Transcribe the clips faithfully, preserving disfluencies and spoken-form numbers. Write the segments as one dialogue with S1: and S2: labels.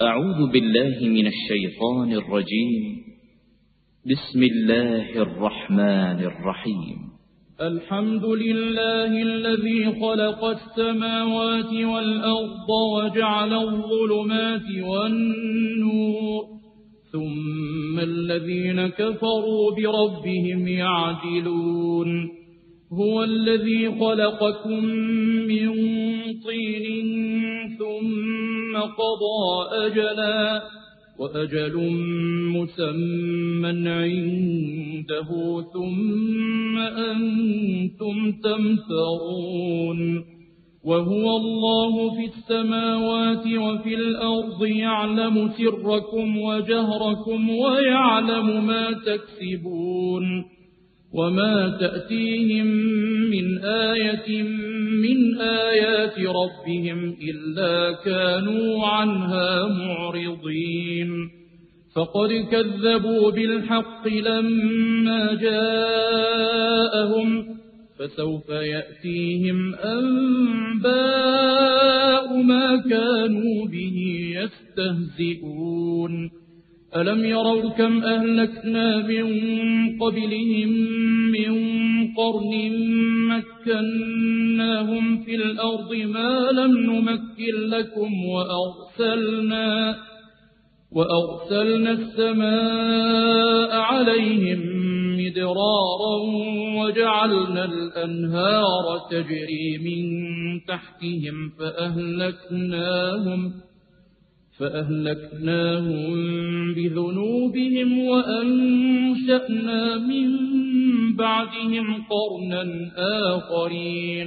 S1: أعوذ بالله من الشيطان الرجيم. بسم الله الرحمن الرحيم.
S2: الحمد لله الذي خلق السماوات والأرض وجعل الظلمات والنور، ثم الذين كفروا بربهم يعدلون. هو الذي خلقكم من طين ثم قضى أجلا، وأجل مسمى عنده، ثم أنتم تمترون. وهو الله في السماوات وفي الأرض، يعلم سركم وجهركم ويعلم ما تكسبون. وما تأتيهم من آية من آيات ربهم إلا كانوا عنها معرضين. فقد كذبوا بالحق لما جاءهم، فسوف يأتيهم أنباء ما كانوا به يستهزئون. ألم يروا كم أهلكنا من قبلهم من قرن مكناهم في الأرض ما لم نمكن لكم، وأرسلنا, وأرسلنا السماء عليهم مدرارا، وجعلنا الأنهار تجري من تحتهم فأهلكناهم فأهلكناهم بذنوبهم، وأنشأنا من بعدهم قرنا آخرين.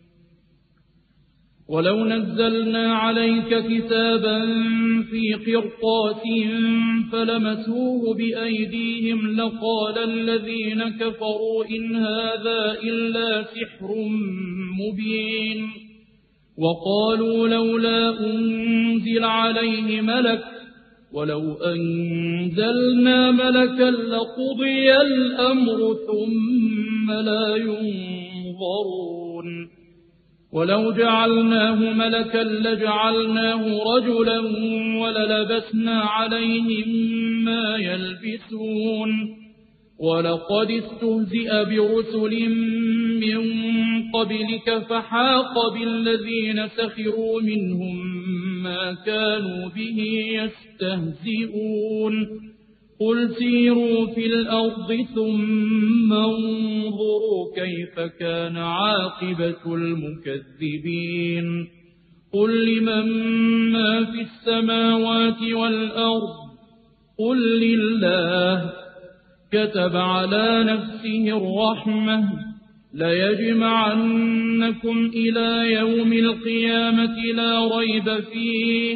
S2: ولو نزلنا عليك كتابا في قرطاس فلمسوه بأيديهم لقال الذين كفروا إن هذا إلا سحر مبين. وقالوا لولا أنزل عليه ملك، ولو أنزلنا ملكا لقضي الأمر ثم لا ينظرون. ولو جعلناه ملكا لجعلناه رجلا وللبسنا عليهم ما يلبسون. ولقد استهزئ برسل من قبلك فحاق بالذين سخروا منهم ما كانوا به يستهزئون. قل سيروا في الأرض ثم انظروا كيف كان عاقبة المكذبين. قل لمن ما في السماوات والأرض قل لله. كتب على نفسه الرحمة ليجمعنكم إلى يوم القيامة لا ريب فيه.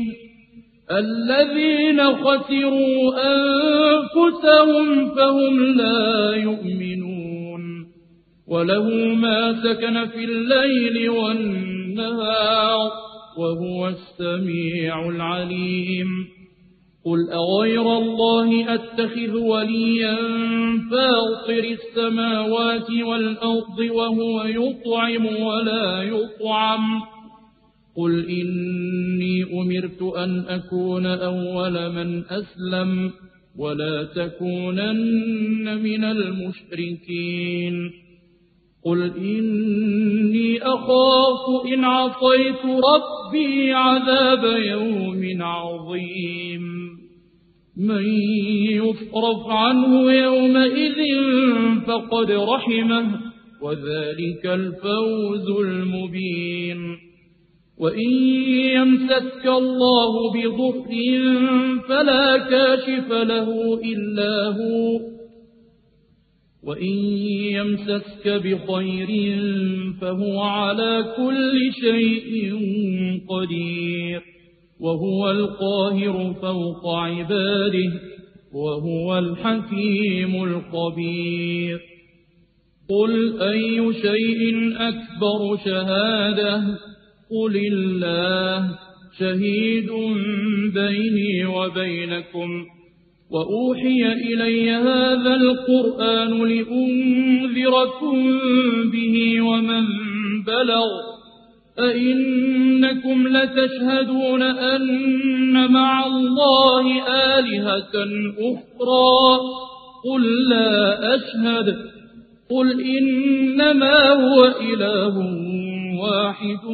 S2: الذين خسروا أنفسهم فهم لا يؤمنون. وله ما سكن في الليل والنهار وهو السميع العليم. قل أغير الله أتخذ وليا فاطر السماوات والأرض وهو يطعم ولا يطعم. قل إني أمرت أن أكون أول من أسلم ولا تكونن من المشركين. قل إني أخاف إن عصيت ربي عذاب يوم عظيم. من يصرف عنه يومئذ فقد رحمه، وذلك الفوز المبين. وإن يمسسك الله بضر فلا كاشف له إلا هو، وإن يمسسك بخير فهو على كل شيء قدير. وهو القاهر فوق عباده وهو الحكيم الخبير. قل أي شيء أكبر شهادة؟ قل الله شهيد بيني وبينكم. وأوحي إلي هذا القرآن لأنذركم به ومن بلغ أئنكم لتشهدون أن مع الله آلهة أخرى قل لا أشهد قل إنما هو إله واحد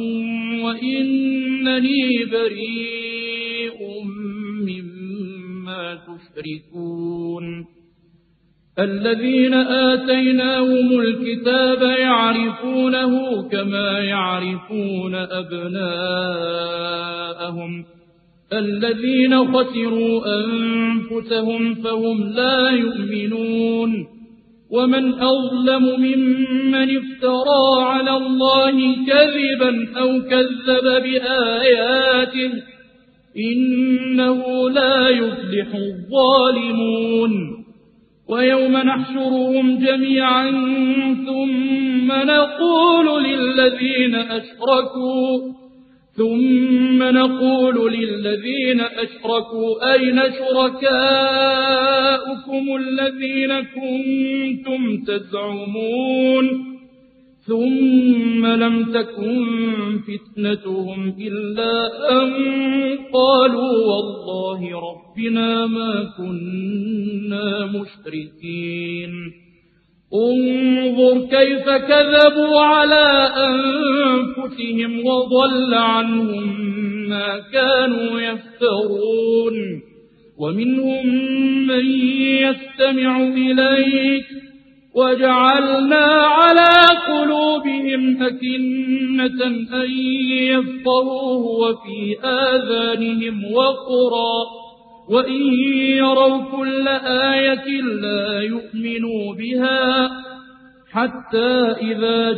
S2: وإنني بريء مما تشركون الذين آتيناهم الكتاب يعرفونه كما يعرفون أبناءهم الذين خسروا أنفسهم فهم لا يؤمنون ومن أظلم ممن افترى على الله كذبا أو كذب بآياته إنه لا يفلح الظالمون ويوم نحشرهم جميعا ثم نقول للذين أشركوا ثم نقول للذين أشركوا أين شركاؤكم الذين كنتم تزعمون ثم لم تكن فتنتهم إلا أن قالوا والله ربنا ما كنا مشركين انظر كيف كذبوا على أنفسهم وضل عنهم ما كانوا يفترون ومنهم من يستمع إليك وجعلنا على قلوبهم أكنة أن يفقهوه وفي آذانهم وقرا وإن يروا كل آية لا يؤمنوا بها حتى إذا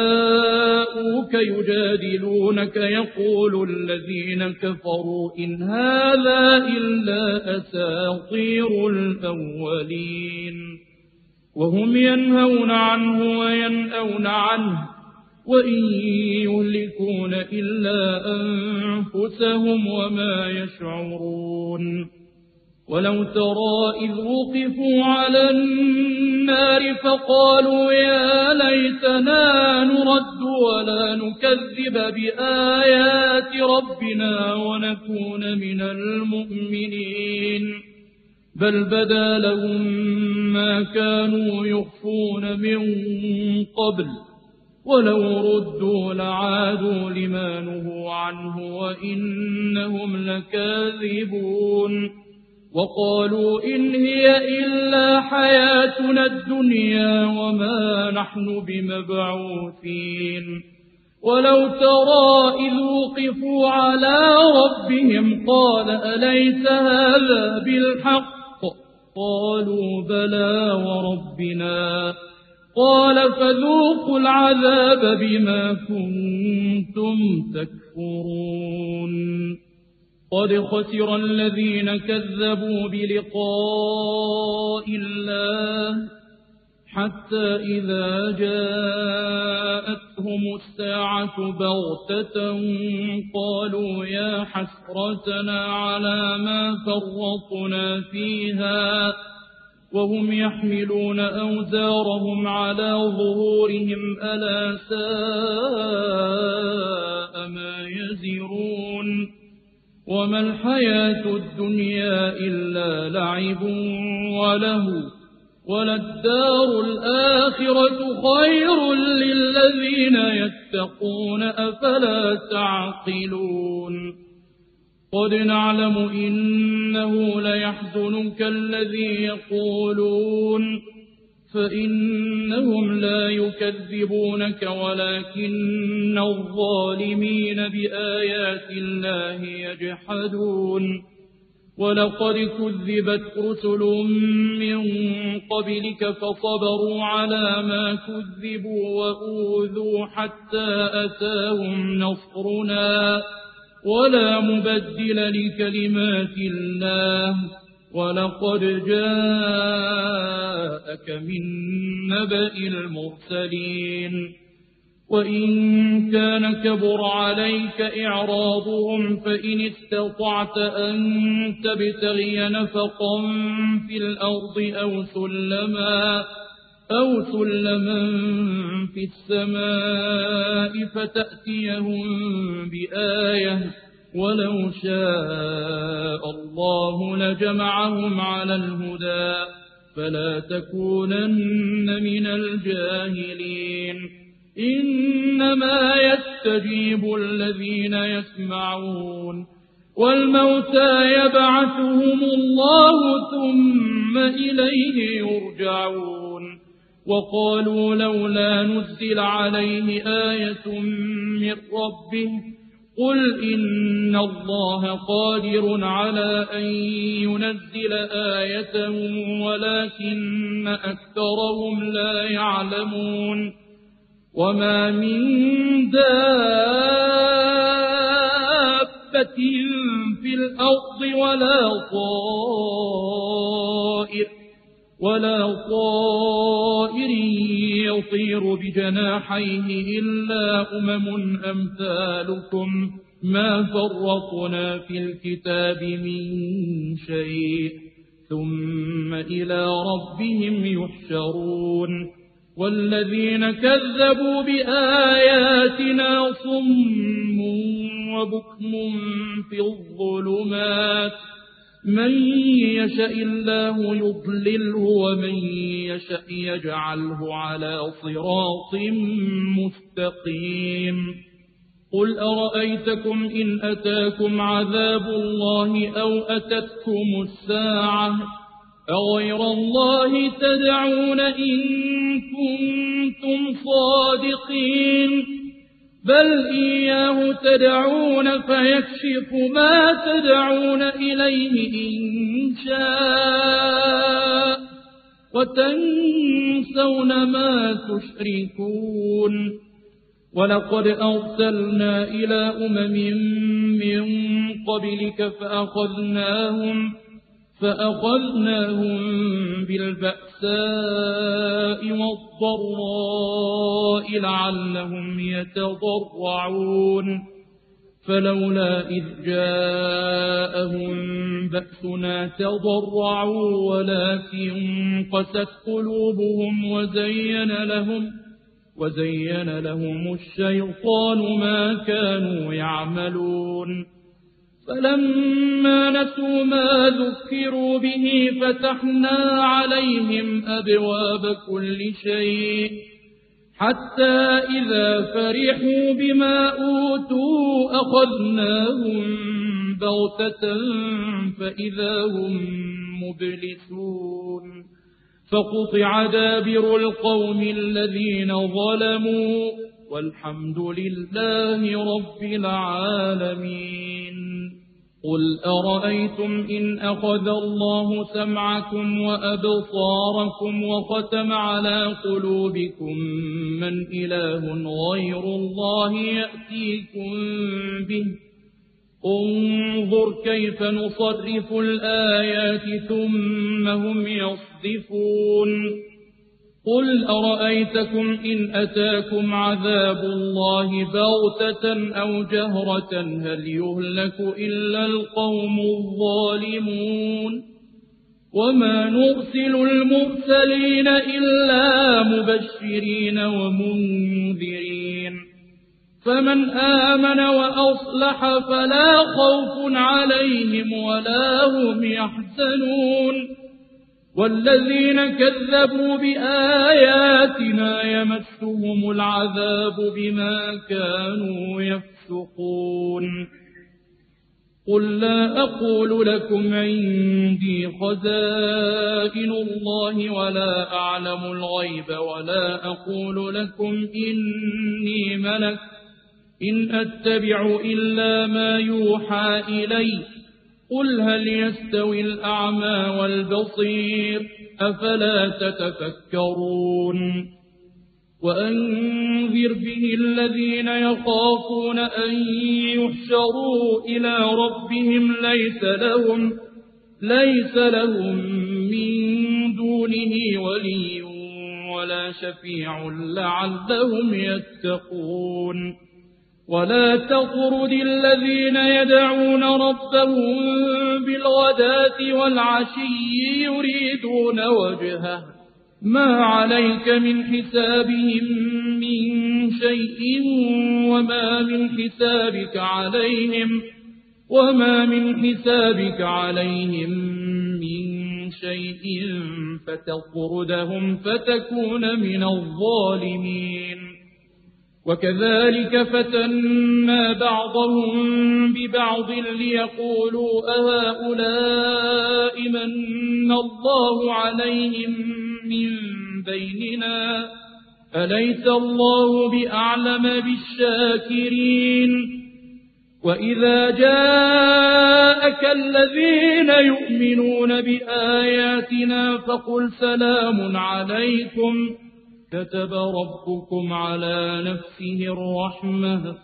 S2: جاءوك يجادلونك يقول الذين كفروا إن هذا إلا أساطير الأولين وهم ينهون عنه وينأون عنه وإن يهلكون إلا أنفسهم وما يشعرون ولو ترى إذ وقفوا على النار فقالوا يا ليتنا نرد ولا نكذب بآيات ربنا ونكون من المؤمنين بل بدا لهم ما كانوا يخفون من قبل ولو ردوا لعادوا لما نهوا عنه وإنهم لكاذبون وقالوا إن هي إلا حياتنا الدنيا وما نحن بمبعوثين ولو ترى إذ وقفوا على ربهم قال أليس هذا بالحق قالوا بلى وربنا قال فذوقوا العذاب بما كنتم تكفرون قد خسر الذين كذبوا بلقاء الله حتى إذا جاءتهم الساعة بغتة قالوا يا حسرتنا على ما فرطنا فيها وهم يحملون أوزارهم على ظهورهم ألا ساء ما يزرون وما الحياة الدنيا إلا لعب وله وللدار الآخرة خير للذين يتقون أفلا تعقلون قد نعلم إنه ليحزنك الذي يقولون فإنهم لا يكذبونك ولكن الظالمين بآيات الله يجحدون ولقد كذبت رسل من قبلك فصبروا على ما كذبوا وأوذوا حتى أتاهم نصرنا ولا مبدل لكلمات الله ولقد جاءك من نبأ المرسلين وإن كان كبر عليك إعراضهم فإن استطعت أن تبتغي نفقا في الأرض أو سلما أو سلما في السماء فتأتيهم بآية ولو شاء الله لجمعهم على الهدى فلا تكونن من الجاهلين إنما يستجيب الذين يسمعون والموتى يبعثهم الله ثم إليه يرجعون وقالوا لولا نزل عليه آية من ربه قل إن الله قادر على أن ينزل آية ولكن أكثرهم لا يعلمون وما من دابة في الأرض ولا طائر ولا طائر يطير بجناحيه إلا أمم أمثالكم ما فرطنا في الكتاب من شيء ثم إلى ربهم يحشرون والذين كذبوا بآياتنا صم وبكم في الظلمات من يشاء الله يضلله ومن يشاء يجعله على صراط مستقيم قل أرأيتكم إن أتاكم عذاب الله أو أتتكم الساعة أغير الله تدعون إن كنتم صادقين بل إياه تدعون فيكشف ما تدعون إليه إن شاء وتنسون ما تشركون ولقد أرسلنا إلى أمم من قبلك فأخذناهم فأخذناهم بالبأساء والضراء لعلهم يتضرعون فلولا إذ جاءهم بأسنا تضرعوا ولكن قست قلوبهم وزين لهم وزين لهم الشيطان ما كانوا يعملون فلما نسوا ما ذكروا به فتحنا عليهم أبواب كل شيء حتى إذا فرحوا بما أوتوا أخذناهم بغتة فإذا هم مبلسون فقطع دابر القوم الذين ظلموا والحمد لله رب العالمين قل أرأيتم إن أخذ الله سمعكم وأبصاركم وختم على قلوبكم من إله غير الله يأتيكم به انظر كيف نصرف الآيات ثم هم يصدفون قل أرأيتكم إن أتاكم عذاب الله بغتة أو جهرة هل يهلك إلا القوم الظالمون وما نرسل المرسلين إلا مبشرين ومنذرين فمن آمن وأصلح فلا خوف عليهم ولا هم يحزنون والذين كذبوا بآياتنا يمسهم العذاب بما كانوا يفسقون قل لا أقول لكم عندي خزائن الله ولا أعلم الغيب ولا أقول لكم إني ملك إن أتبع إلا ما يوحى إلي قل هل يستوي الأعمى والبصير أفلا تتفكرون وأنذر به الذين يخافون أن يحشروا إلى ربهم ليس لهم ليس لهم من دونه ولي ولا شفيع لعلهم يتقون ولا تطرد الذين يدعون ربهم بالغداة والعشي يريدون وجهه ما عليك من حسابهم من شيء وما من حسابك عليهم وما من حسابك عليهم من شيء فتطردهم فتكون من الظالمين. وكذلك فتنا بعضهم ببعض ليقولوا أهؤلاء من الله عليهم من بيننا أليس الله بأعلم بالشاكرين. وإذا جاءك الذين يؤمنون بآياتنا فقل سلام عليكم كتب ربكم على نفسه الرحمة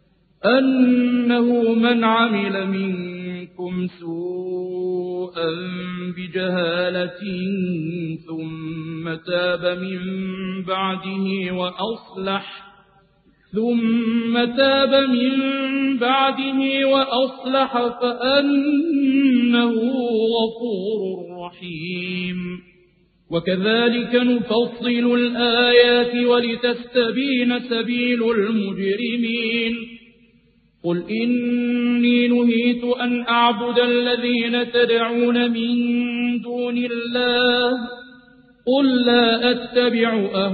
S2: أنه من عمل منكم سوءا بجهالة ثم تاب من بعده وأصلح ثم تاب من بعده وأصلح فأنه غفور رحيم. وكذلك نفصل الآيات ولتستبين سبيل المجرمين. قل إني نهيت أن أعبد الذين تدعون من دون الله قل لا أتبع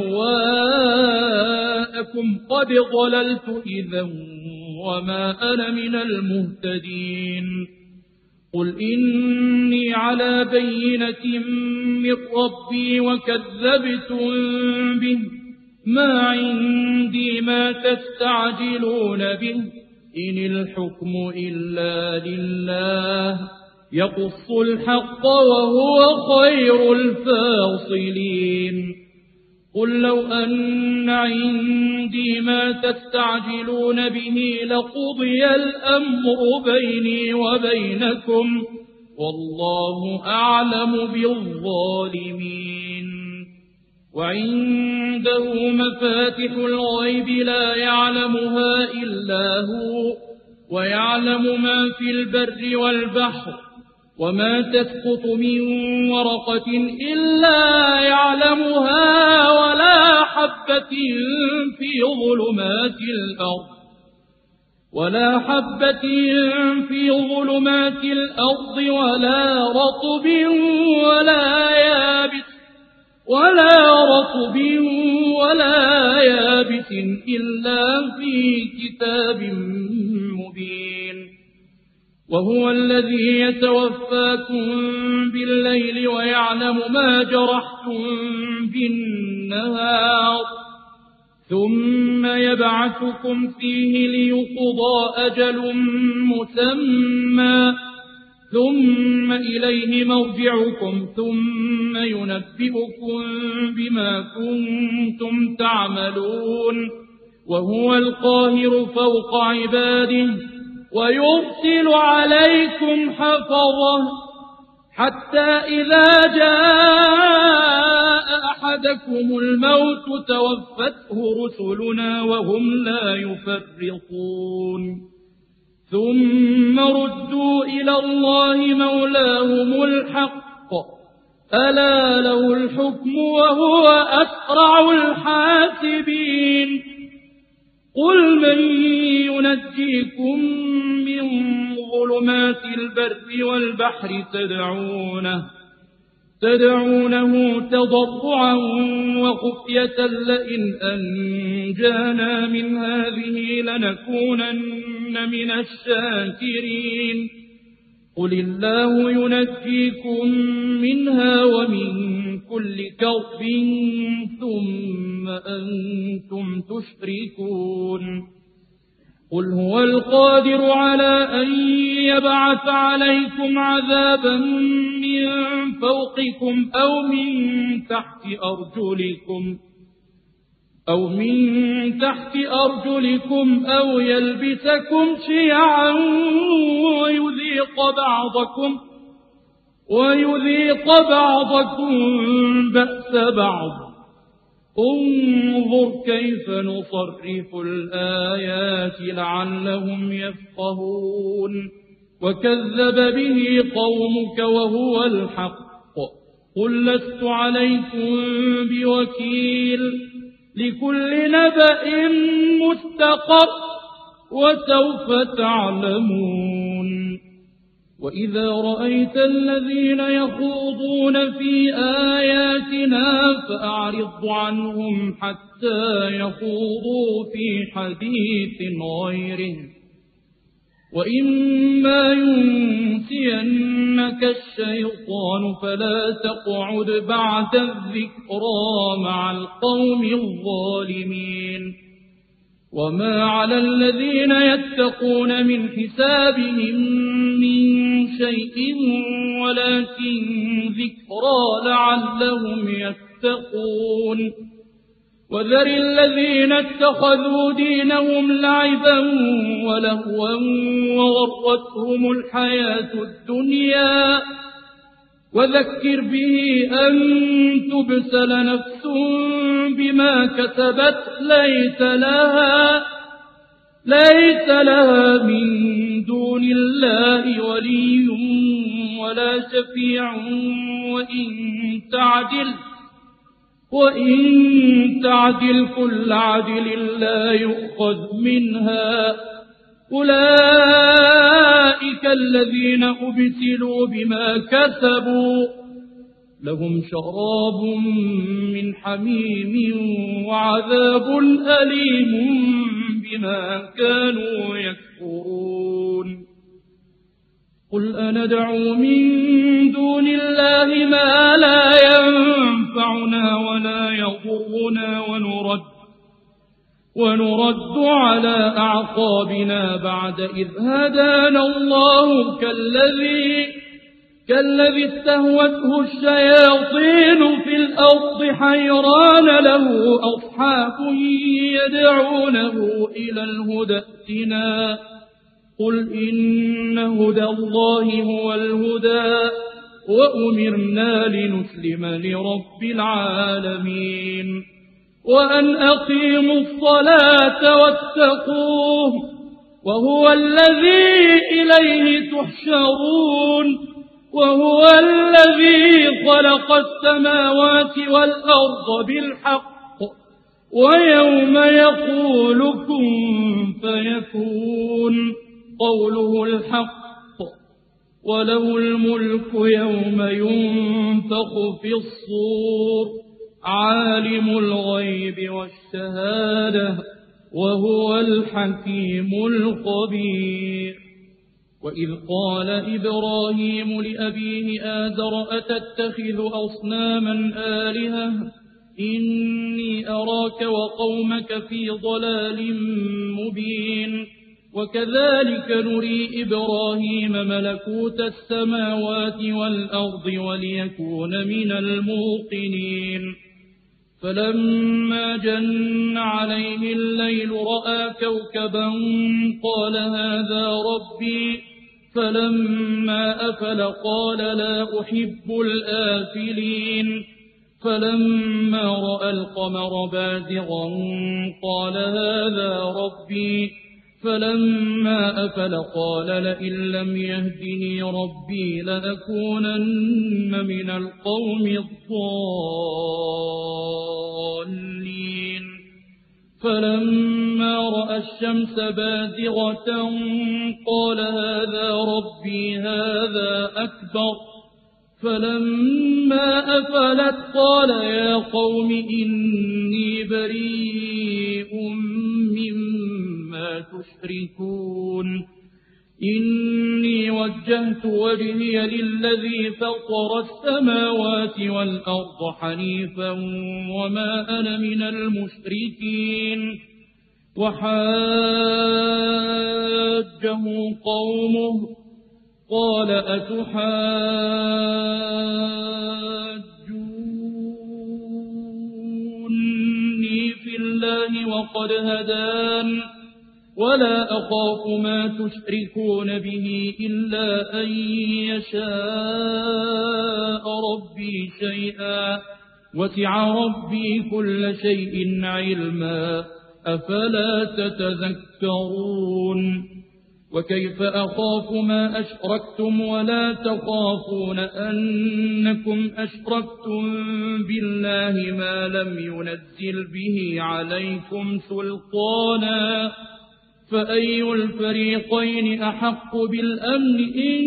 S2: أهواءكم قد ضللت إذا وما أنا من المهتدين. قل إني على بينة من ربي وكذبتم به ما عندي ما تستعجلون به إن الحكم إلا لله يقص الحق وهو خير الفاصلين. قل لو أن عندي ما تستعجلون به لقضي الأمر بيني وبينكم والله أعلم بالظالمين. وعنده مفاتح الغيب لا يعلمها إلا هو ويعلم ما في البر والبحر وما تسقط من ورقة إلا يعلمها ولا حبة في ظلمات الأرض ولا حبة في ظلمات الأرض ولا رطب ولا يابس ولا رطب ولا يابس إلا في كتاب مبين. وهو الذي يتوفاكم بالليل ويعلم ما جرحتم بالنهار ثم يبعثكم فيه ليقضى أجل مسمى ثم إليه مرجعكم ثم ينبئكم بما كنتم تعملون. وهو القاهر فوق عباده ويرسل عليكم حفظه حتى إذا جاء أحدكم الموت توفته رسلنا وهم لا يفرطون ثم ردوا إلى الله مولاهم الحق ألا له الحكم وهو أسرع الحاسبين. قل من ينجيكم من ظلمات البر والبحر تدعونه تدعونه تضرعا وخفية لئن أنجانا من هذه لنكونن من الشاكرين. قل الله ينجيكم منها ومن كل كرب ثم أنتم تشركون. قل هو القادر على أن يبعث عليكم عذابا من فوقكم أو من تحت أرجلكم أو من تحت أرجلكم أو يلبسكم شيعا ويذيق بعضكم ويذيق بعضكم بأس بعض. انظر كيف نصرف الآيات لعلهم يفقهون. وكذب به قومك وهو الحق قل لست عليكم بوكيل لكل نبأ مستقر وسوف تعلمون وإذا رأيت الذين يخوضون في آياتنا فأعرض عنهم حتى يخوضوا في حديث غيره وإما ينسينك الشيطان فلا تقعد بعد الذكرى مع القوم الظالمين وما على الذين يتقون من حسابهم من شيء ولكن ذكرى لعلهم يتقون وذر الذين اتخذوا دينهم لعبا ولهوا وغرتهم الحياة الدنيا وذكر به أن تبسل نفس بما كسبت ليس لها ليس لها من دون الله ولي ولا شفيع وإن تعدل وإن تعدل كل عدل لا يؤخذ منها أولئك الذين أبسلوا بما كسبوا لهم شراب من حميم وعذاب أليم بما كانوا يكفرون قل أندعو من دون الله ما لا ينفعنا ولا يضرنا ونرد ونرد على أعقابنا بعد إذ هدانا الله كالذي كالذي استهوته الشياطين في الأرض حيران له أصحاب يدعونه إلى الهدى ائتنا قل إن هدى الله هو الهدى وأمرنا لنسلم لرب العالمين وأن أقيموا الصلاة واتقوه وهو الذي إليه تحشرون وهو الذي خلق السماوات والأرض بالحق ويوم يقول كن فيكون قوله الحق وله الملك يوم ينفخ في الصور عالم الغيب والشهادة وهو الحكيم الخبير وإذ قال إبراهيم لأبيه آزر أتتخذ أصناما آلهة إني أراك وقومك في ضلال مبين وكذلك نري إبراهيم ملكوت السماوات والأرض وليكون من الموقنين فلما جن عليه الليل رأى كوكبا قال هذا ربي فلما أفل قال لا أحب الآفلين فلما رأى القمر بازغا قال هذا ربي فلما أفل قال لئن لم يهدني ربي لأكونن من القوم الضالين فلما رأى الشمس بازغة قال هذا ربي هذا أكبر فلما أفلت قال يا قوم إني بريء مما تشركون إني وجهت وجهي للذي فطر السماوات والأرض حنيفا وما أنا من المشركين وحاجه قومه قال أتحاجوني في الله وقد هدان ولا أخاف ما تشركون به إلا أن يشاء ربي شيئا وسع ربي كل شيء علما أفلا تتذكرون وكيف أخاف ما أشركتم ولا تخافون أنكم أشركتم بالله ما لم ينزل به عليكم سلطانا فأي الفريقين أحق بالأمن إن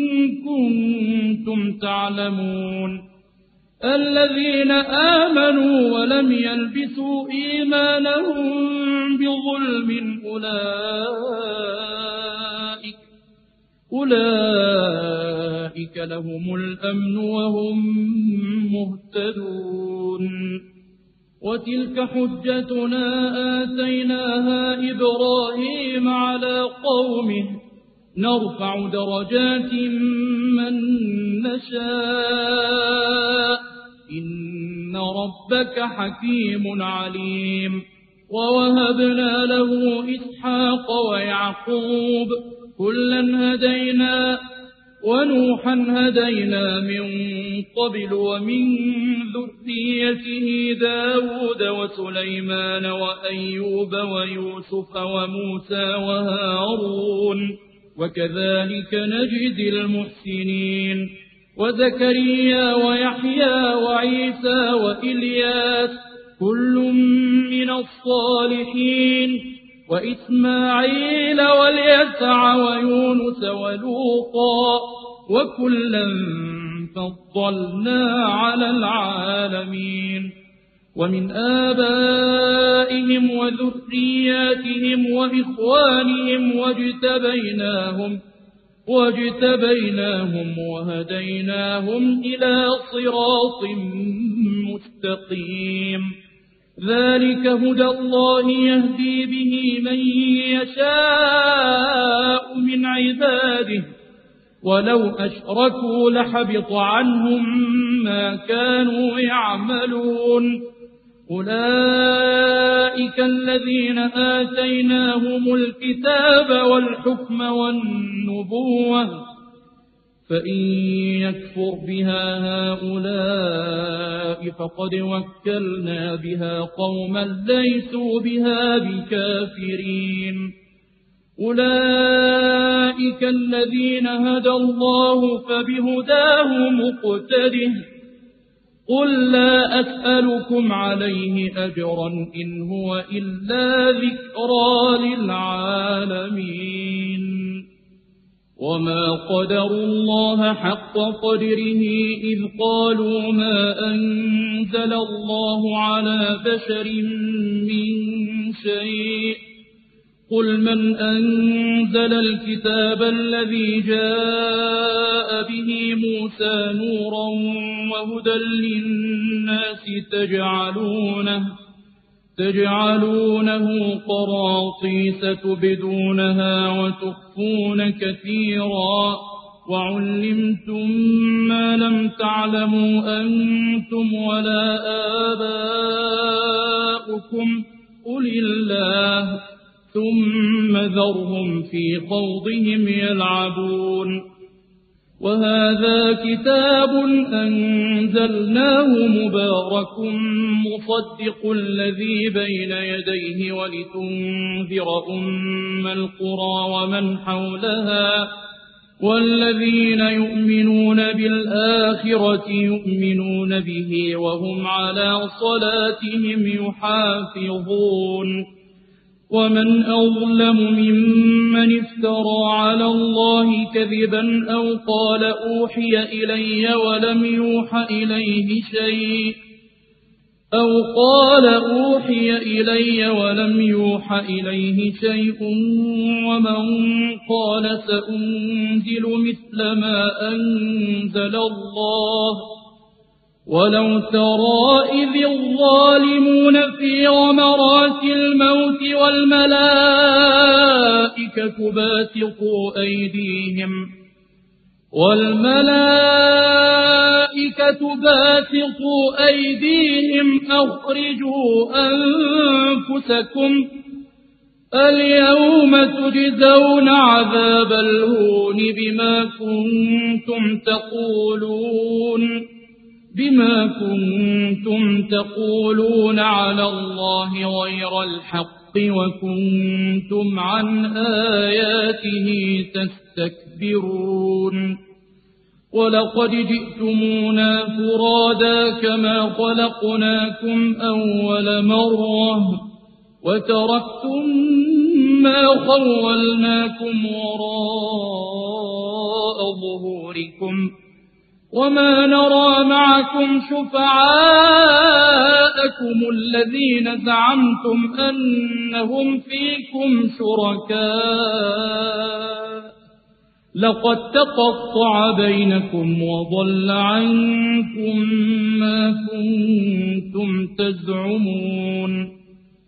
S2: كنتم تعلمون الذين آمنوا ولم يلبسوا إيمانهم بظلم أولئك أولئك لهم الأمن وهم مهتدون وتلك حجتنا آتيناها إبراهيم على قومه نرفع درجات من نشاء إن ربك حكيم عليم ووهبنا له إسحاق ويعقوب كلا هدينا ونوحا هدينا من قبل ومن ذريته داود وسليمان وأيوب ويوسف وموسى وهارون وكذلك نجزي المحسنين وزكريا ويحيى وعيسى وإلياس كل من الصالحين وإسماعيل واليسع ويونس ولوطا وكلا فضلنا على العالمين ومن آبائهم وذرياتهم وإخوانهم واجتبيناهم واجتبيناهم وهديناهم إلى صراط مستقيم ذلك هدى الله يهدي به من يشاء من عباده ولو أشركوا لحبط عنهم ما كانوا يعملون أولئك الذين آتيناهم الكتاب والحكم والنبوة فإن يكفر بها هؤلاء فقد وكلنا بها قوما ليسوا بها بكافرين أولئك الذين هدى الله فبهداه مقتده قل لا أسألكم عليه أجرا إن هو إلا ذكرى للعالمين وما قدروا الله حق قدره إذ قالوا ما أنزل الله على بشر من شيء قل من أنزل الكتاب الذي جاء به موسى نورا وهدى للناس تجعلونه تجعلونه قراطيس تبدونها وتخفون كثيرا وعلمتم ما لم تعلموا أنتم ولا آباؤكم قل الله ثم ذرهم في خوضهم يلعبون وهذا كتاب أنزلناه مبارك مصدق الذي بين يديه ولتنذر أم القرى ومن حولها والذين يؤمنون بالآخرة يؤمنون به وهم على صلاتهم يحافظون ومن أظلم ممن افترى على الله كذبا أو قال أوحي إلي ولم يوح إليه شيء أو قال أوحي إلي ولم يوح إليه شيء ومن قال سأنزل مثل ما أنزل الله ولو ترى إذ الظالمون في غمرات الموت والملائكة باسطوا أيديهم والملائكة باسطوا أيديهم أخرجوا أنفسكم اليوم تجزون عذاب الهون بما كنتم تقولون بما كنتم تقولون على الله غير الحق وكنتم عن آياته تستكبرون ولقد جئتمونا فرادا كما خلقناكم أول مرة وتركتم ما خولناكم وراء ظهوركم وما نرى معكم شفعاءكم الذين زعمتم أنهم فيكم شركاء لقد تقطع بينكم وضل عنكم ما كنتم تزعمون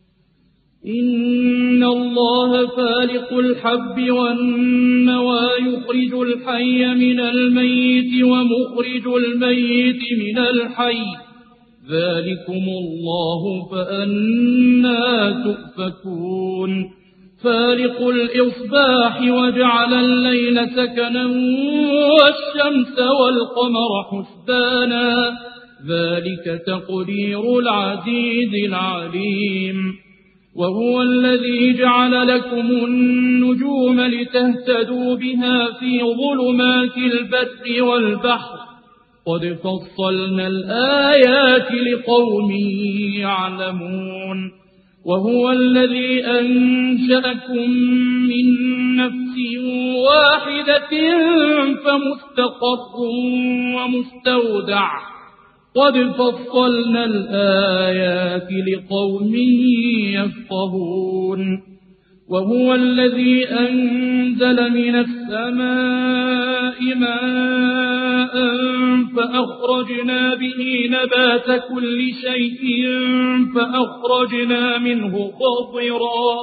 S2: إن الله فالق الحب والنوى يخرج الحي من الميت ومخرج الميت من الحي ذلكم الله فأنا تؤفكون فالق الإصباح وجعل الليل سكنا والشمس والقمر حسبانا ذلك تقدير العزيز العليم وهو الذي جعل لكم النجوم لتهتدوا بها في ظلمات البر والبحر قد فصلنا الآيات لقوم يعلمون وهو الذي أنشأكم من نفس واحدة فمستقر ومستودع قد فصلنا الآيات لقوم يفقهون وهو الذي أنزل من السماء ماء فأخرجنا به نبات كل شيء فأخرجنا منه خضرا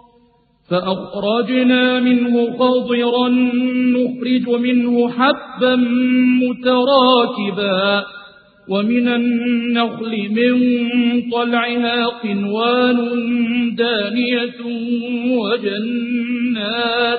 S2: فأخرجنا منه خضرا نخرج منه حبا متراكبا ومن النخل من طلعها قنوان دانية وجنات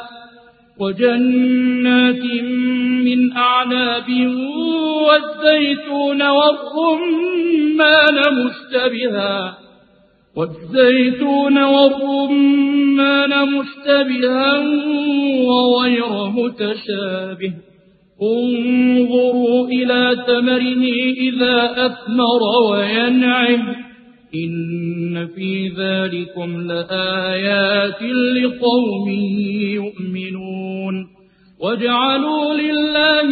S2: وجنات من أعناب والزيتون والرمان مشتبها والزيتون والرمان مشتبها وغير متشابه انظروا إلى ثمره إذا أثمر وينعم إن في ذلكم لآيات لقوم يؤمنون وجعلوا لله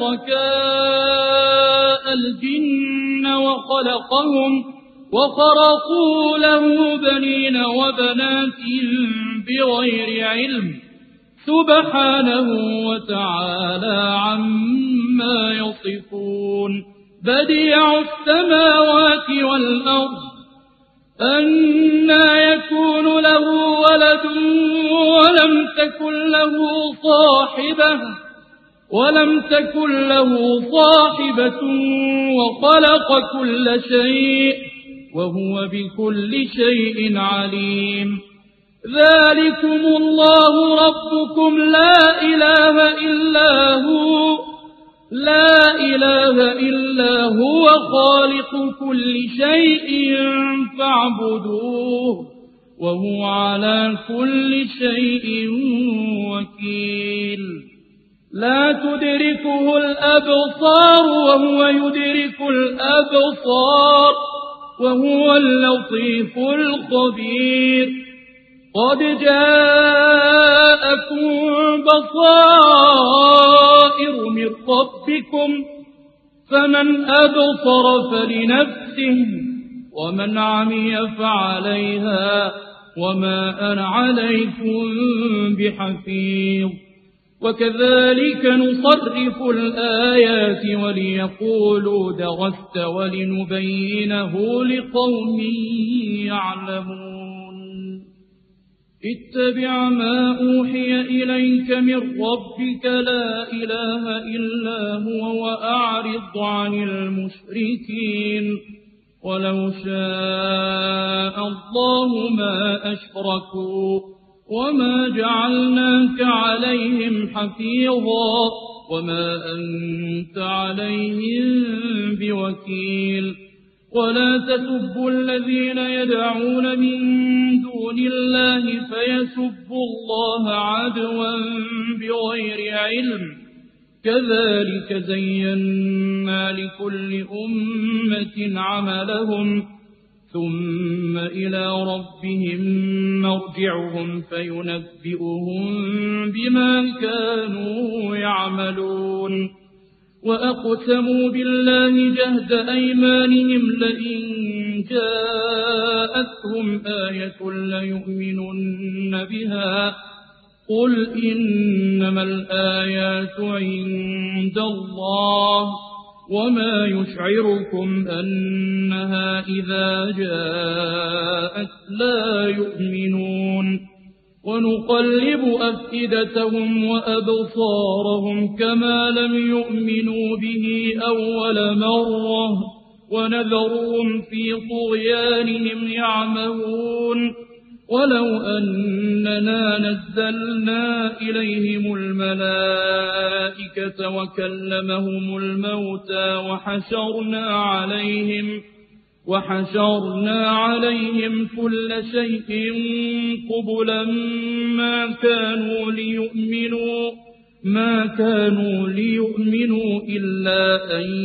S2: شركاء الجن وخلقهم وخرقوا له بنين وبنات بغير علم سبحانه وتعالى عما يصفون بديع السماوات والأرض أنى يكون له ولد ولم تكن له صاحبة ولم تكن له صاحبة وخلق كل شيء وهو بكل شيء عليم ذلكم الله ربكم لا إله إلا هو لا إله إلا هو خالق كل شيء فاعبدوه وهو على كل شيء وكيل لا تدركه الأبصار وهو يدرك الأبصار وهو اللطيف الخبير قد جاءكم بصائر من ربكم فمن أبصر فلنفسه ومن عمي فعليها وما أنا عليكم بحفيظ وكذلك نصرف الآيات وليقولوا درست ولنبينه لقوم يعلمون اتبع ما أوحي إليك من ربك لا إله إلا هو وأعرض عن المشركين ولو شاء الله ما أشركوا وما جعلناك عليهم حفيظا وما أنت عليهم بوكيل ولا تسبوا الذين يدعون من دون الله فيسبوا الله عدوا بغير علم كذلك زينا لكل أمة عملهم ثم إلى ربهم مرجعهم فينبئهم بما كانوا يعملون وأقسموا بالله جهد أيمانهم لئن جاءتهم آية ليؤمنن بها قل إنما الآيات عند الله وما يشعركم أنها إذا جاءت لا يؤمنون ونقلب أفئدتهم وأبصارهم كما لم يؤمنوا به أول مرة ونذرهم في طغيانهم يعمهون ولو أننا نزلنا إليهم الملائكة وكلمهم الموتى وحشرنا عليهم وحشرنا عليهم كل شيء قبلا ما كانوا ليؤمنوا ما كانوا ليؤمنوا إلا أن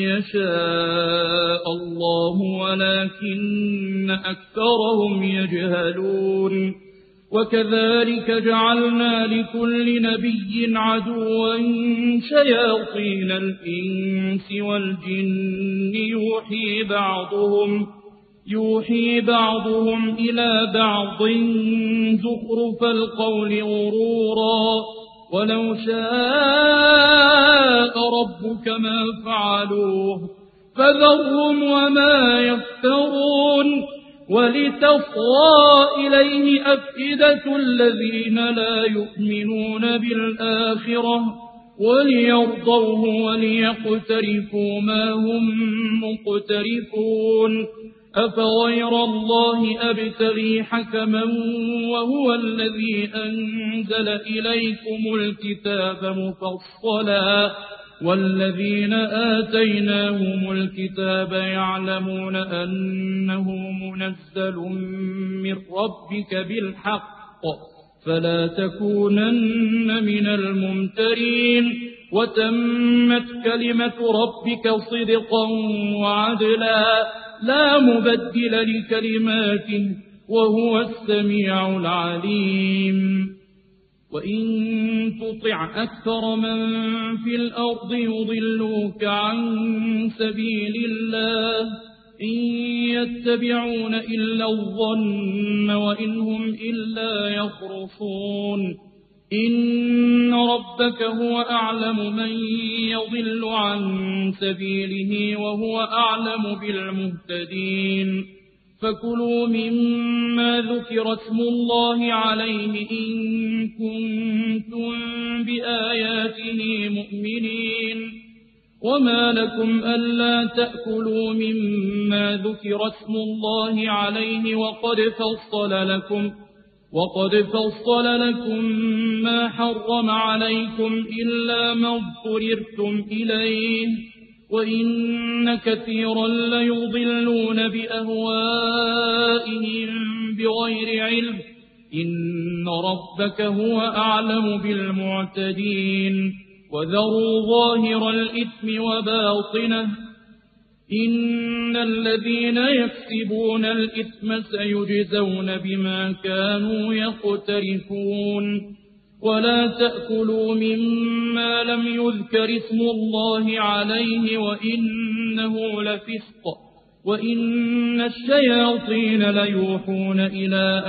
S2: يشاء الله ولكن أكثرهم يجهلون وكذلك جعلنا لكل نبي عدوا شياطين الإنس والجن يوحي بعضهم يوحي بعضهم إلى بعض زخرف القول غرورا ولو شاء ربك ما فعلوه فذرهم وما يفترون ولتصغى إليه أفئدة الذين لا يؤمنون بالآخرة وليرضوه وليقترفوا ما هم مقترفون أفغير الله أبتغي حكما وهو الذي أنزل إليكم الكتاب مفصلا والذين آتيناهم الكتاب يعلمون أنه منزل من ربك بالحق فلا تكونن من الممترين وتمت كلمة ربك صدقا وعدلا لا مبدل لكلماته وهو السميع العليم وإن تطع أكثر من في الأرض يضلوك عن سبيل الله إن يتبعون إلا الظن وإن هم إلا يخرصون إن ربك هو أعلم من يضل عن سبيله وهو أعلم بالمهتدين فكلوا مما ذكر اسم الله عليه إن كنتم بآياته مؤمنين وما لكم ألا تأكلوا مما ذكر اسم الله عليه وقد فصل لكم وقد فصل لكم ما حرم عليكم إلا ما اضطررتم إليه وإن كثيرا ليضلون بأهوائهم بغير علم إن ربك هو أعلم بالمعتدين وذروا ظاهر الإثم وباطنه إن الذين يكسبون الإثم سيجزون بما كانوا يقترفون ولا تأكلوا مما لم يذكر اسم الله عليه وإنه لفسق وإن الشياطين ليوحون إلى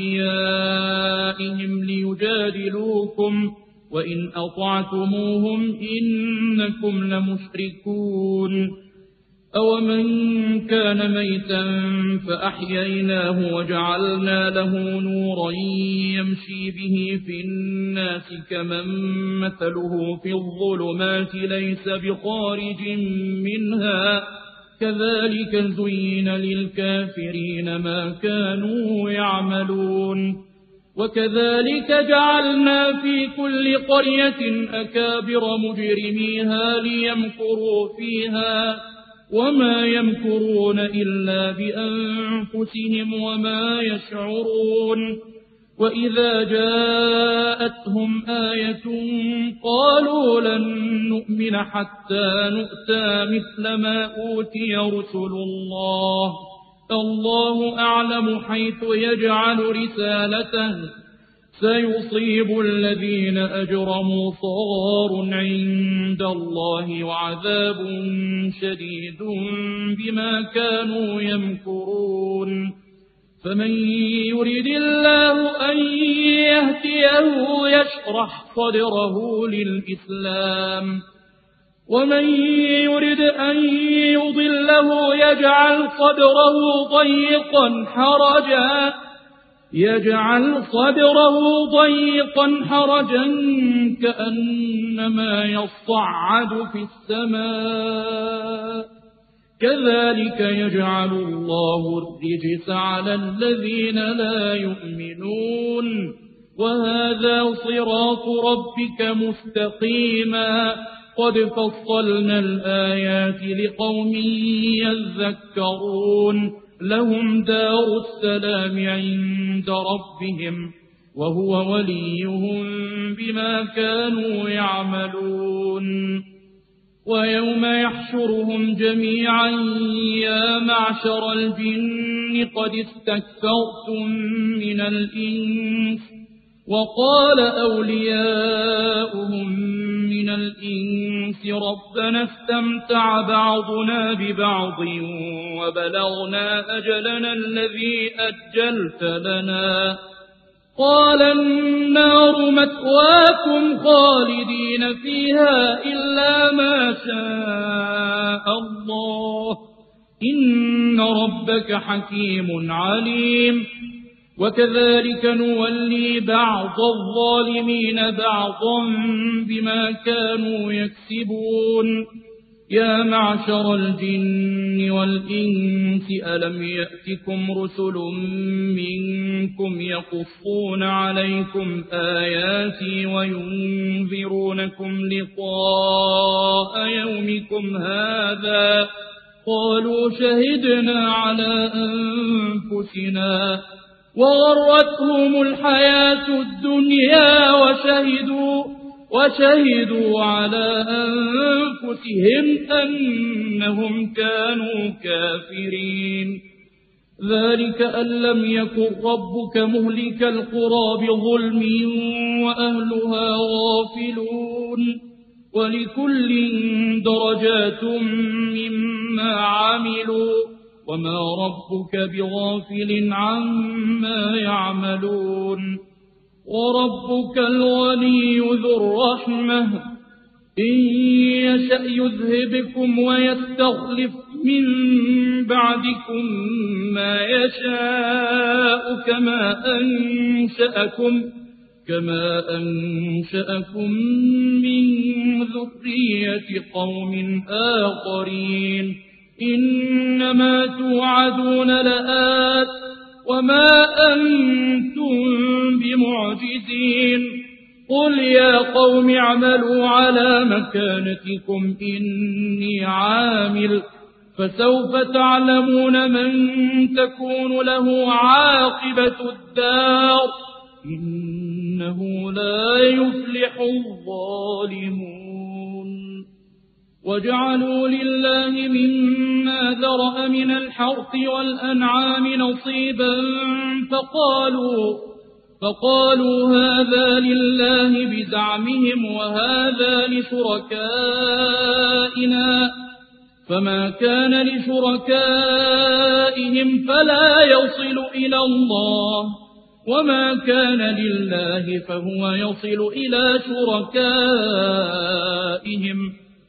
S2: أوليائهم ليجادلوكم وإن أطعتموهم إنكم لمشركون أومن كان ميتا فأحييناه وجعلنا له نورا يمشي به في الناس كمن مثله في الظلمات ليس بخارج منها كذلك زين للكافرين ما كانوا يعملون وكذلك جعلنا في كل قرية أكابر مجرميها ليمكروا فيها وما يمكرون إلا بأنفسهم وما يشعرون وإذا جاءتهم آية قالوا لن نؤمن حتى نؤتى مثل ما أوتي رسل الله الله أعلم حيث يجعل رسالته سيصيب الذين أجرموا صغار عند الله وعذاب شديد بما كانوا يمكرون فمن يرد الله أن يهديه يشرح صدره للإسلام ومن يرد أن يضله يجعل صدره ضيقا حرجا يجعل صدره ضيقا حرجا كأنما يصعد في السماء كذلك يجعل الله الرجس على الذين لا يؤمنون وهذا صراط ربك مستقيما قد فصلنا الآيات لقوم يذكرون لهم دار السلام عند ربهم وهو وليهم بما كانوا يعملون ويوم يحشرهم جميعا يا معشر الجن قد استكثرتم من الإنس وقال أولياؤهم من الإنس ربنا استمتع بعضنا ببعض وبلغنا أجلنا الذي أجلت لنا قال النار مثواكم خالدين فيها إلا ما شاء الله إن ربك حكيم عليم وكذلك نولي بعض الظالمين بعضا بما كانوا يكسبون يا معشر الجن والإنس ألم يأتكم رسل منكم يقصون عليكم آياتي وينذرونكم لقاء يومكم هذا قالوا شهدنا على أنفسنا وغرتهم الحياة الدنيا وشهدوا وشهدوا على أنفسهم أنهم كانوا كافرين ذلك أن لم يكن ربك مهلك القرى بظلم وأهلها غافلون ولكل درجات مما عملوا وما ربك بغافل عما يعملون وربك الغني ذو الرحمة إن يشأ يذهبكم ويستخلف من بعدكم ما يشاء كما أنشأكم كما أنشأكم من ذرية قوم آخرين إنما توعدون لآت وما أنتم بمعجزين قل يا قوم اعملوا على مكانتكم إني عامل فسوف تعلمون من تكون له عاقبة الدار إنه لا يفلح الظالمون وجعلوا لله مما ذرأ من الحرث والأنعام نصيبا فقالوا فقالوا هذا لله بزعمهم وهذا لشركائنا فما كان لشركائهم فلا يصل إلى الله وما كان لله فهو يصل إلى شركائهم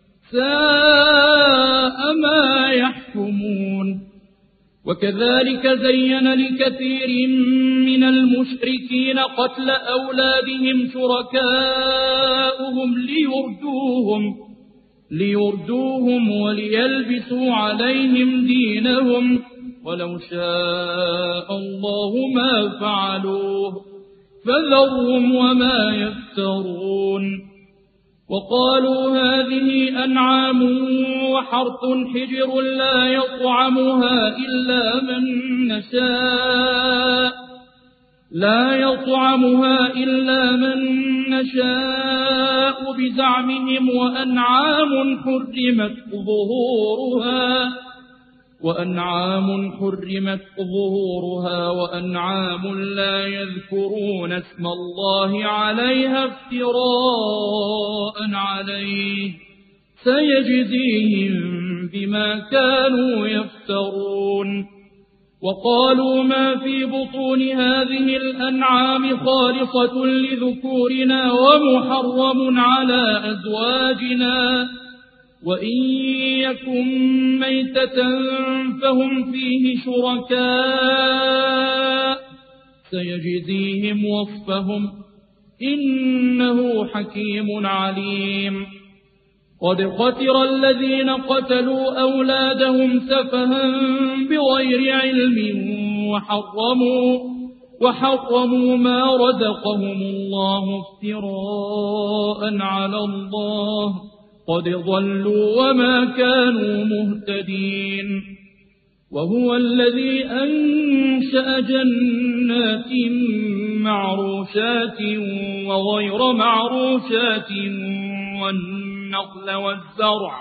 S2: ساء ما يحكمون وكذلك زين لكثير من المشركين قتل أولادهم شركاؤهم ليردوهم ليردوهم وليلبسوا عليهم دينهم ولو شاء الله ما فعلوه فذرهم وما يفترون وقالوا هذه أنعام وحرث حجر لا يطعمها إلا من نشاء لا يطعمها إلا من نشاء بزعمهم وأنعام حرمت ظهورها وأنعام حرمت ظهورها وأنعام لا يذكرون اسم الله عليها افتراء عليه سيجزيهم بما كانوا يفترون. وقالوا ما في بطون هذه الأنعام خالصة لذكورنا ومحرم على أزواجنا وإن يكن ميتة فهم فيه شركاء سيجزيهم وصفهم إنه حكيم عليم. قد خسر الذين قتلوا أولادهم سفها بغير علم وحرموا, وحرموا ما رزقهم الله افتراء على الله قد ضلوا وما كانوا مهتدين. وهو الذي أنشأ جنات معروشات وغير معروشات والنخل والزرع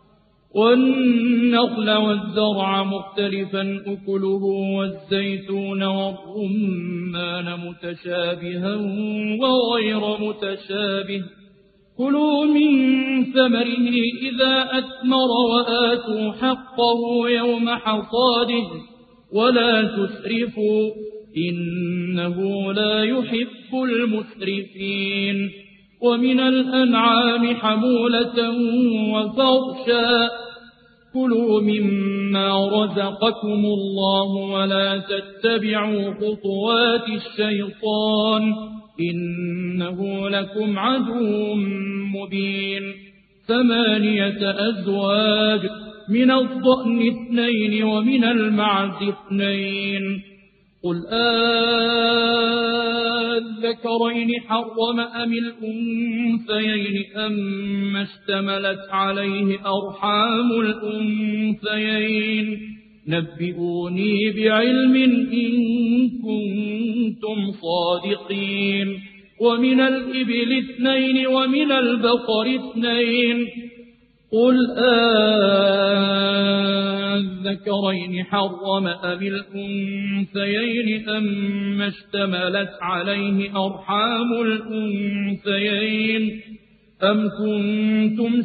S2: والنخل والزرع مختلفا أكله والزيتون والرمان متشابها وغير متشابه كلوا من ثمره إذا أثمر وآتوا حقه يوم حصاده ولا تسرفوا إنه لا يحب المسرفين. ومن الأنعام حمولة وفرشا كلوا مما رزقكم الله ولا تتبعوا خطوات الشيطان إنه لكم عدو مبين. ثمانية أزواج من الضأن اثنين ومن المعز اثنين قل آذكرين حرم أم الأنثيين أم اشتملت عليه أرحام الأنثيين نبئوني بعلم إن كنتم صادقين. ومن الإبل اثنين ومن البقر اثنين قل آذكرين حرم أم الأنثيين أم اشتملت عليه أرحام الأنثيين أم كنتم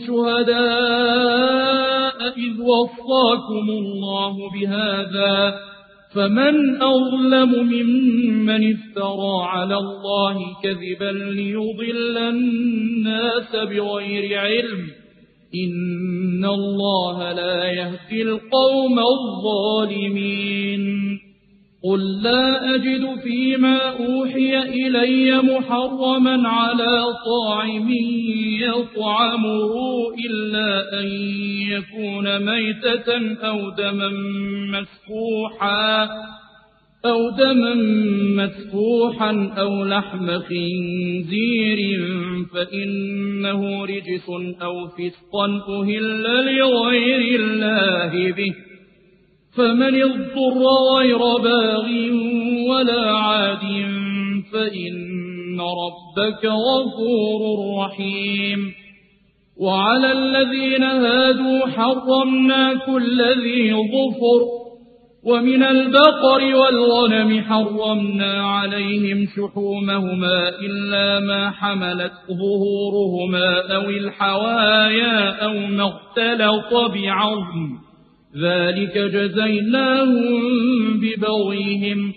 S2: شهداء إذ وصاكم الله بهذا فمن أظلم ممن افترى على الله كذبا ليضل الناس بغير علم إن الله لا يهدي القوم الظالمين. قل لا أجد فيما أوحي إلي محرما على طاعم يطعمه إلا أن يكون ميتة أو دما مسفوحا أو دما مسفوحا أو لحم خنزير فإنه رجس أو فسقا أهل لغير الله به فمن اضطر غير باغ ولا عاد فإن ربك غفور رحيم. وعلى الذين هادوا حرمنا كل ذي ظفر ومن البقر والغنم حرمنا عليهم شحومهما إلا ما حملت ظهورهما أو الحوايا أو ما اختلط بعظم ذلك جزيناهم ببغيهم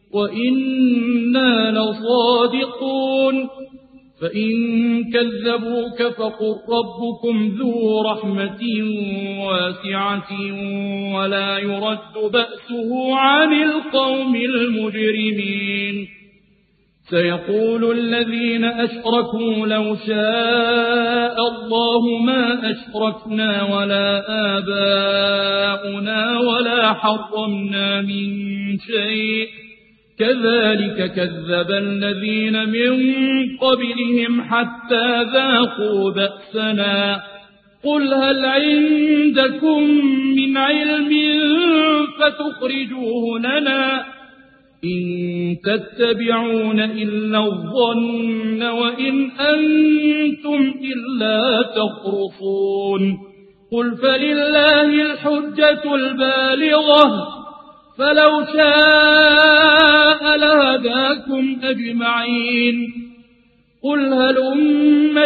S2: وإنا لصادقون. فإن كذبوك فقل ربكم ذو رحمة واسعة ولا يرد بأسه عن القوم المجرمين. سيقول الذين أشركوا لو شاء الله ما أشركنا ولا آباؤنا ولا حرمنا من شيء كذلك كذب الذين من قبلهم حتى ذاقوا بأسنا قل هل عندكم من علم فتخرجوه لنا إن تتبعون إلا الظن وإن أنتم إلا تخرصون قل فلله الحجة البالغة فلو شاء لهداكم أجمعين قل هلم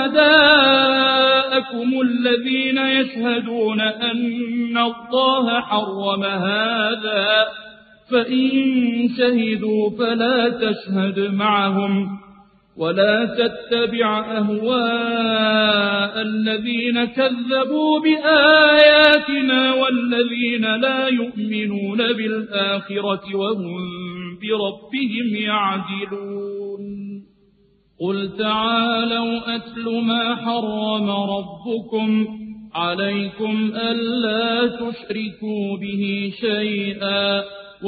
S2: شهداءكم الذين يشهدون أن الله حرم هذا فإن شهدوا فلا تشهد معهم ولا تتبع أهواء الذين كذبوا بآياتنا والذين لا يؤمنون بالآخرة وهم بربهم يعدلون قل تعالوا أتل ما حرم ربكم عليكم ألا تشركوا به شيئا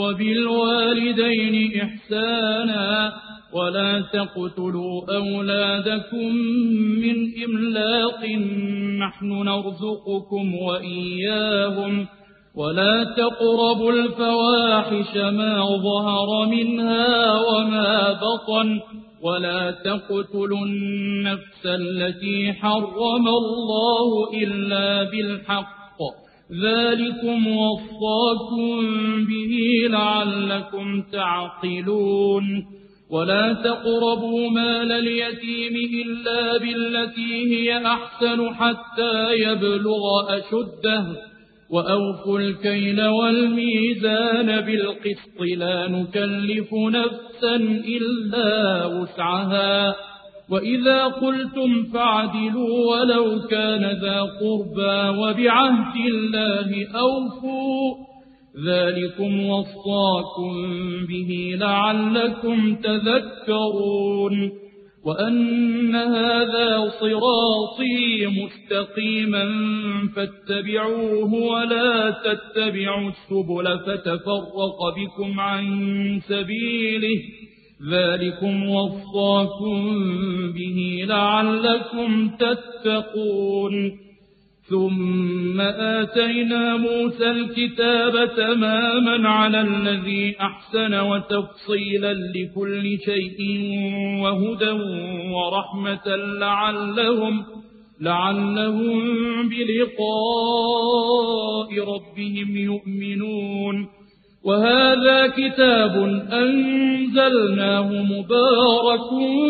S2: وبالوالدين إحسانا ولا تقتلوا أولادكم من إملاق نحن نرزقكم وإياهم ولا تقربوا الفواحش ما ظهر منها وما بطن ولا تقتلوا النفس التي حرم الله إلا بالحق ذلكم وصاكم به لعلكم تعقلون ولا تقربوا مال اليتيم إلا بالتي هي أحسن حتى يبلغ أشده وأوفوا الكيل والميزان بالقسط لا نكلف نفسا إلا وسعها وإذا قلتم فاعدلوا ولو كان ذا قربى وبعهد الله أوفوا ذلكم وصاكم به لعلكم تذكرون وأن هذا صراطي مستقيما فاتبعوه ولا تتبعوا السبل فتفرق بكم عن سبيله ذلكم وصاكم به لعلكم تتقون ثم آتينا موسى الكتاب تماما على الذي أحسن وتفصيلا لكل شيء وهدى ورحمة لعلهم, لعلهم بلقاء ربهم يؤمنون وهذا كتاب أنزلناه مبارك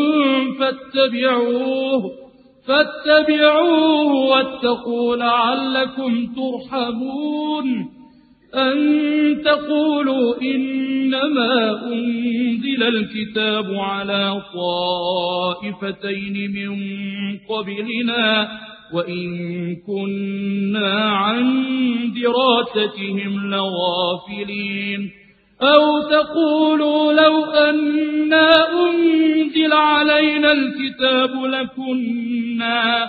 S2: فاتبعوه فاتبعوه واتقوا لعلكم ترحمون أن تقولوا إنما أنزل الكتاب على طائفتين من قبلنا وإن كنا عن دراستهم لغافلين أو تقولوا لو أنا أنزل علينا الكتاب لكنا,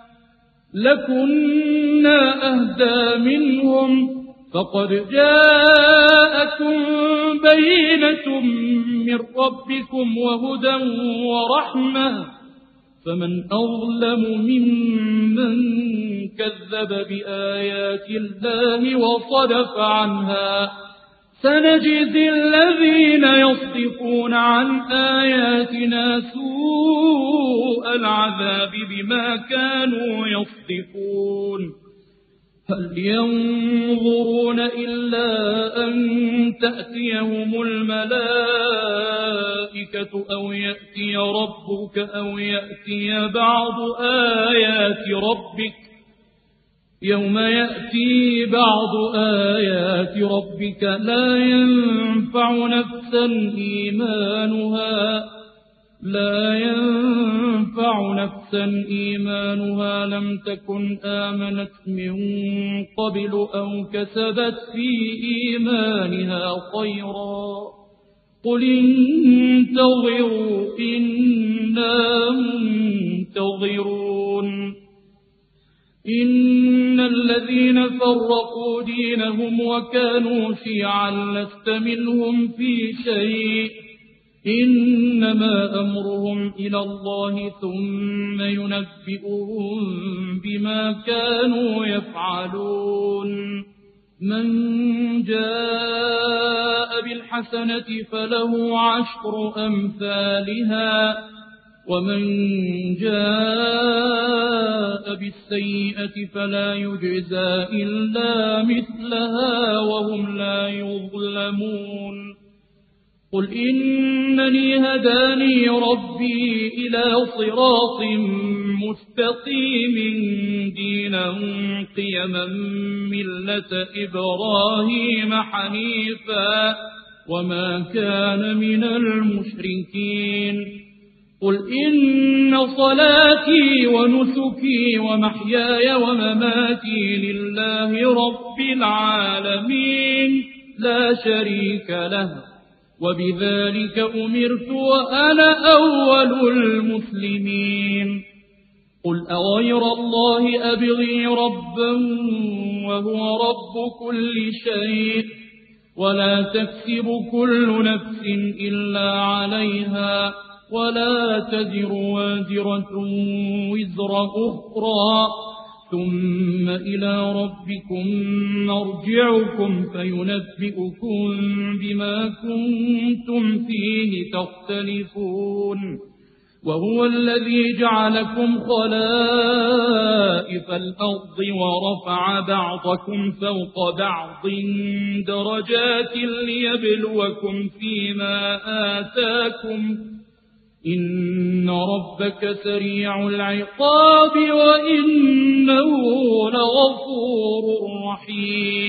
S2: لكنا أهدى منهم فقد جاءكم بينة من ربكم وهدى ورحمة فمن أظلم ممن كذب بآيات الله وصدف عنها سنجزي الذين يصدفون عن آياتنا سوء العذاب بما كانوا يصدفون هل ينظرون إلا أن تأتيهم الملائكة أو يأتي ربك أو يأتي بعض آيات ربك يوم يأتي بعض آيات ربك لا ينفع نفسا إيمانها لا ينفع نفسا إيمانها لم تكن آمنت من قبل أو كسبت في إيمانها خيرا قل انتظروا إنا منتظرون إن الذين فرقوا دينهم وكانوا شيعا لست منهم في شيء إنما أمرهم إلى الله ثم ينبئهم بما كانوا يفعلون من جاء بالحسنة فله عشر أمثالها ومن جاء بالسيئة فلا يجزى إلا مثلها وهم لا يظلمون قل إنني هداني ربي إلى صراط مستقيم دينا قيما ملة إبراهيم حنيفا وما كان من المشركين قل إن صلاتي ونسكي ومحياي ومماتي لله رب العالمين لا شريك له وبذلك أمرت وأنا أول المسلمين قل أغير الله أبغي ربا وهو رب كل شيء ولا تكسب كل نفس إلا عليها ولا تزر وازرة وزر أخرى ثم إلى ربكم مرجعكم فينبئكم بما كنتم فيه تختلفون وهو الذي جعلكم خلائف الأرض ورفع بعضكم فوق بعض درجات ليبلوكم فيما آتاكم إن ربك سريع العقاب وإنه لغفور رحيم